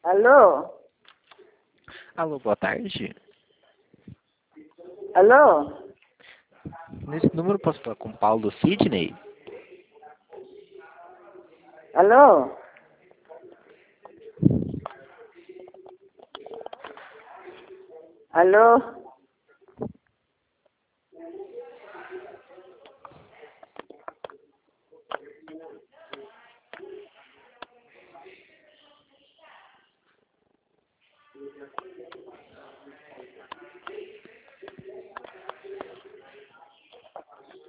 Alô? Alô, boa tarde. Alô? Nesse número posso falar com Paulo Sidney? Alô? Alô?